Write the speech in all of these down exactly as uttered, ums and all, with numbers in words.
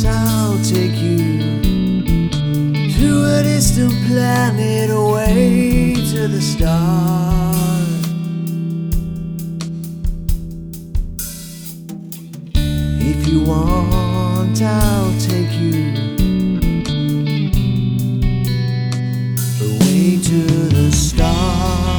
want, I'll take you to a distant planet away to the stars. If you want, I'll take you away to the stars.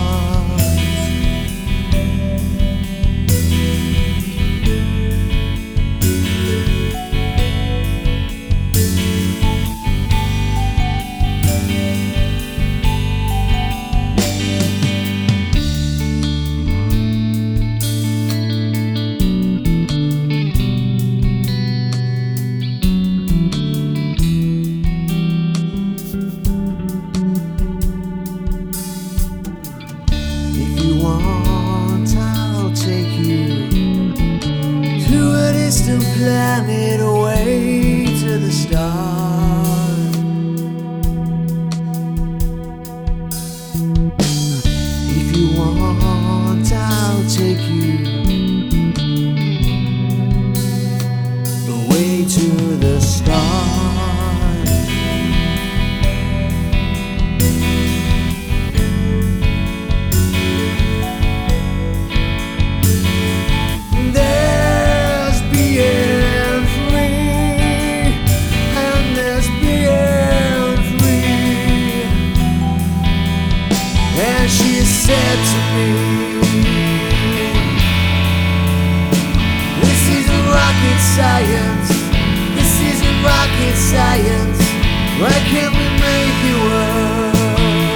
Want, I'll take you to a distant planet away to the stars. If you want, I'll take you away to the stars. And she said to me, this isn't rocket science, this isn't rocket science, why can't we make it work?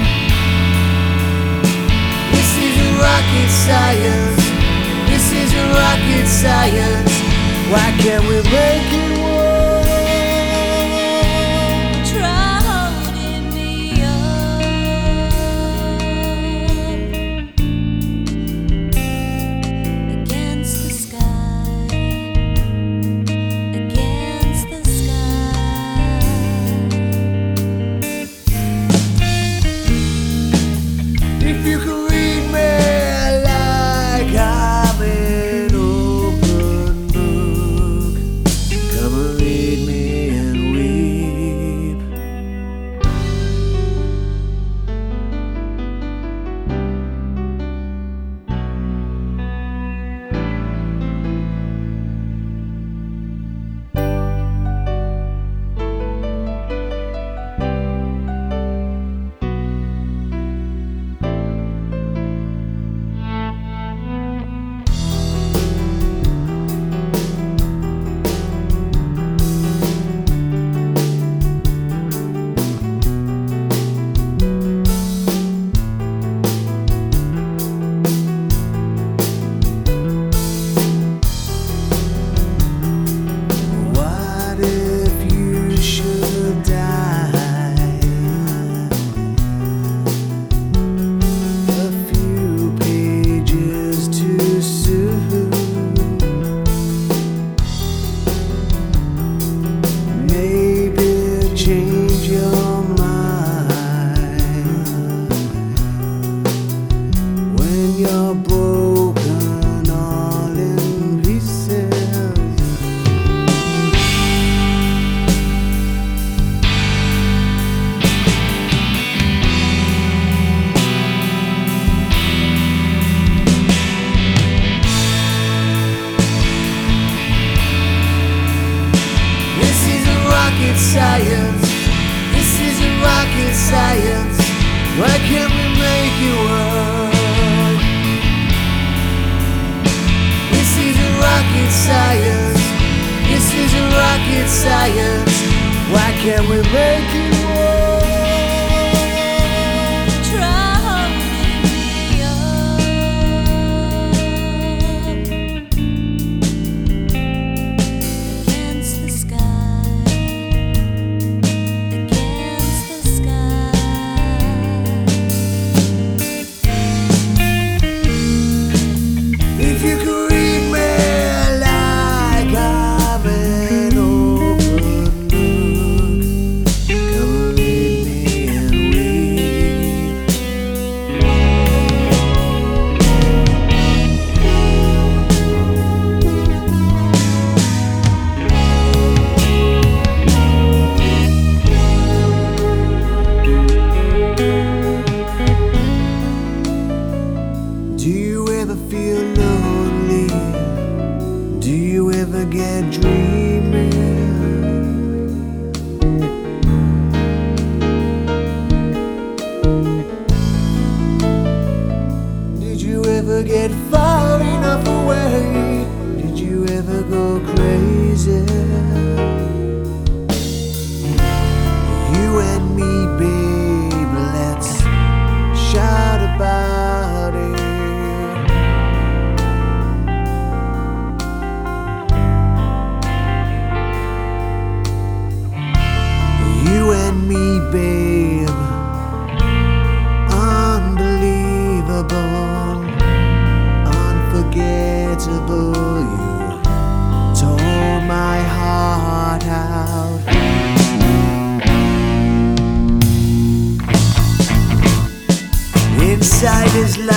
This isn't rocket science, this isn't rocket science, why can't we make it work? If you can read me like I'm an open book, come and read me and weep. Change your mind when you're broken all in pieces. This isn't rocket science, this isn't rocket science, why can't we make it work? This isn't rocket science, this isn't rocket science, why can't we make it work? If you could read me like I'm an open book, come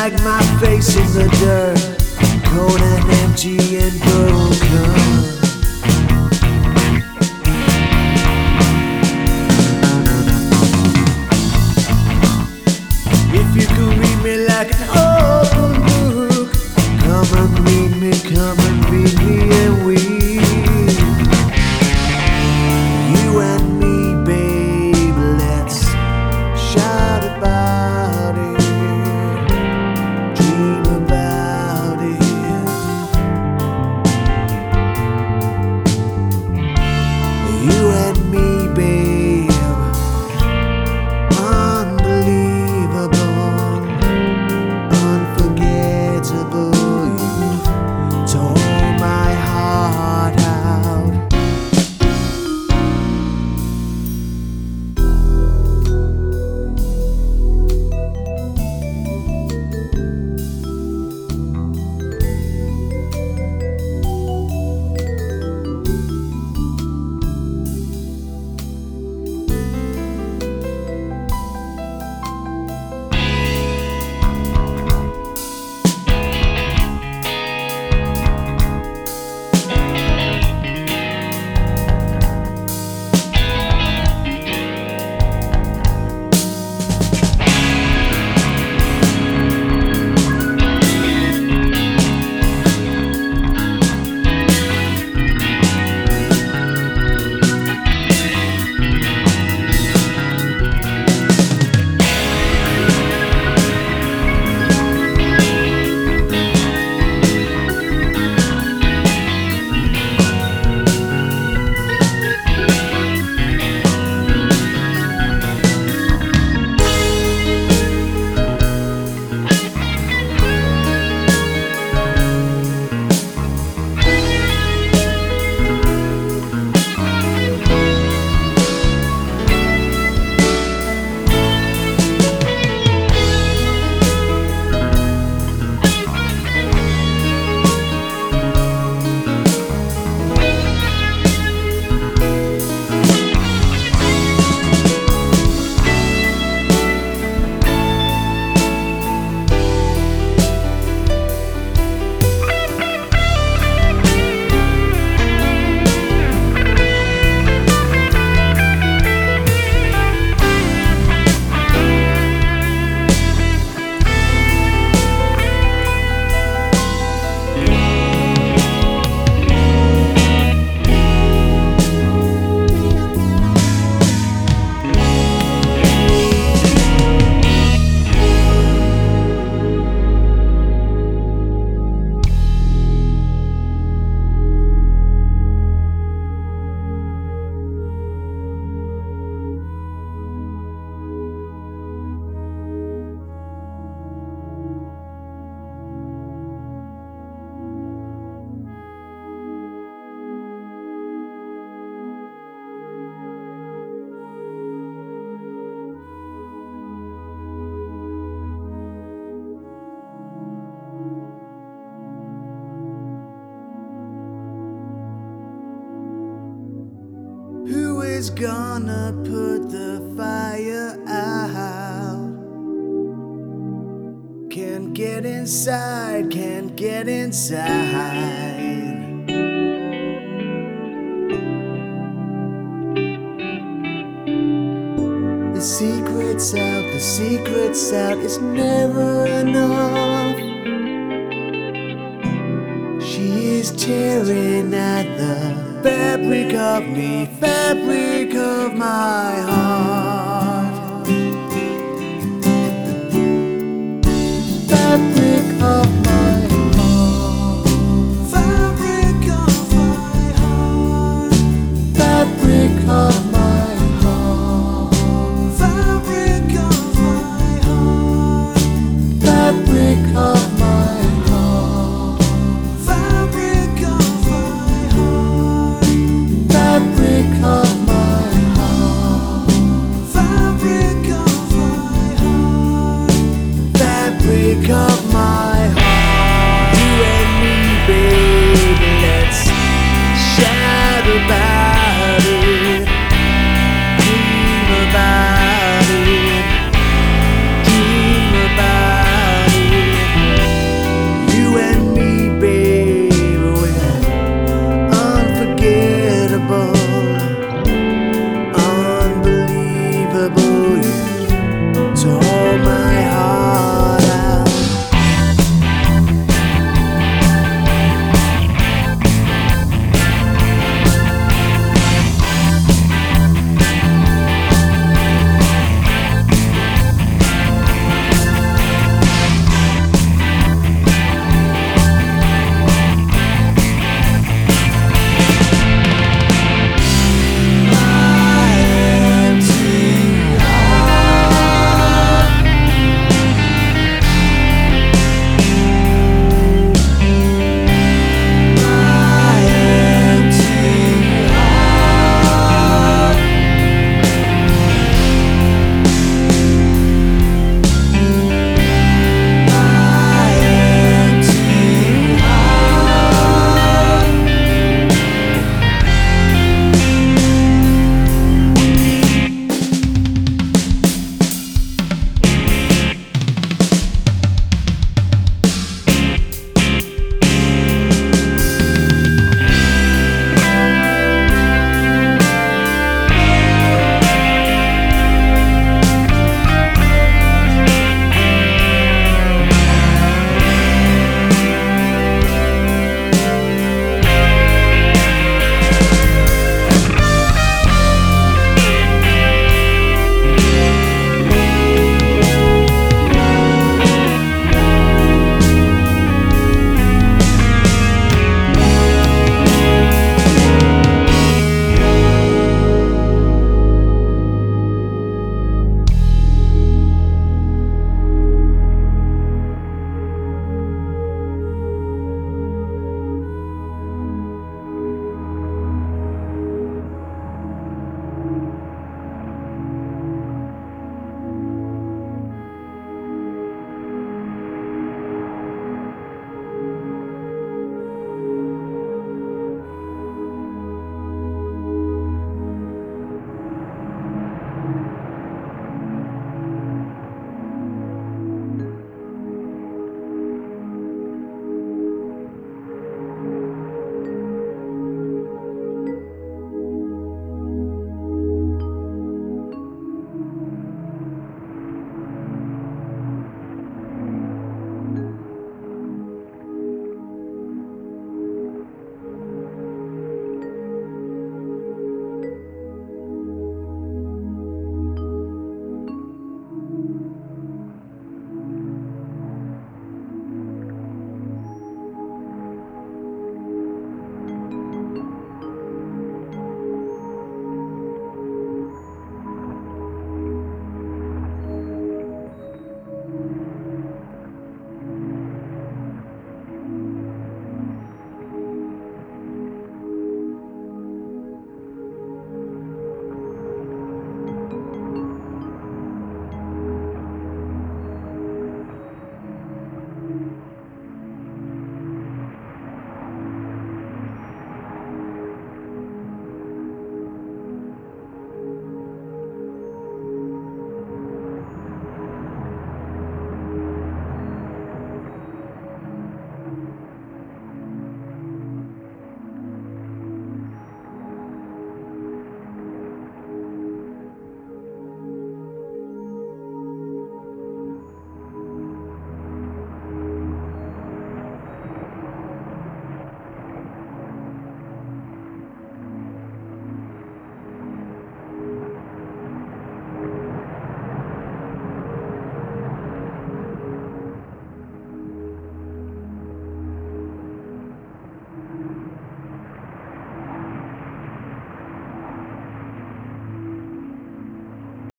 like my face in the dirt, cold and empty and broken. If you could read me like an open book, come and read me, come and read me and we, you and me, babe, let's shout about it, dream about it. You and me, babe, unbelievable, unforgettable. You've torn my heart out. Who is gonna put the fire out? Can't get inside, can't get inside. The secret's out, the secret's out, it's never enough. She is tearing at the fabric of me, fabric of my heart.